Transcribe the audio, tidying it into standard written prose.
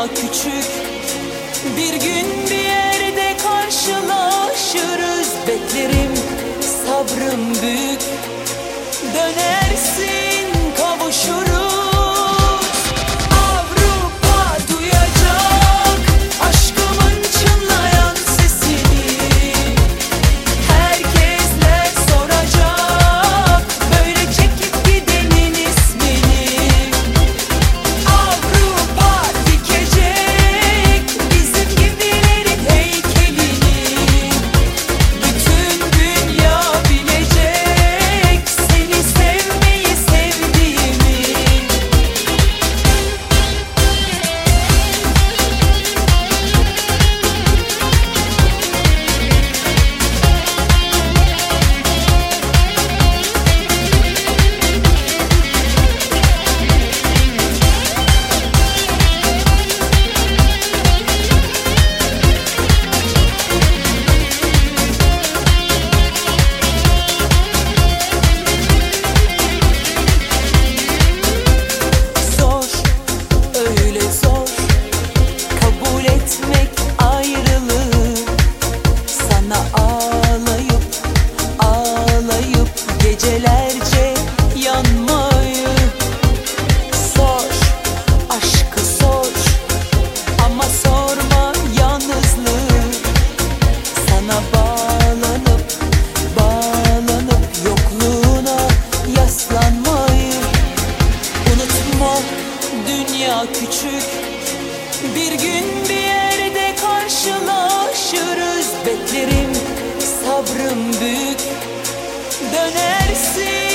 küçük. Bir gün bir yerde karşılaşırız. Beklerim, sabrım büyük. Dönersin, kavuşuruz. Avrupa duyacak aşkımın çınlayan sesini. Herkesler soracak böyle çekip gidenin ismini. Avrupa dikecek bizim gibilerin heykelini. Bütün dünya bilecek seni sevmeyi sevdiğimi. Zor, öyle zor kabul etmek ayrılığı. Sana ağlayıp ağlayıp gecelerce yanmayı. Sor, aşkı sor ama sorma yalnızlığı. Sana bağlanıp bağlanıp yokluğuna yaslanmayı. Unutma, dünya küçük. Bir gün bir yerde karşılaşırız. Beklerim, sabrım büyük. Dönersin,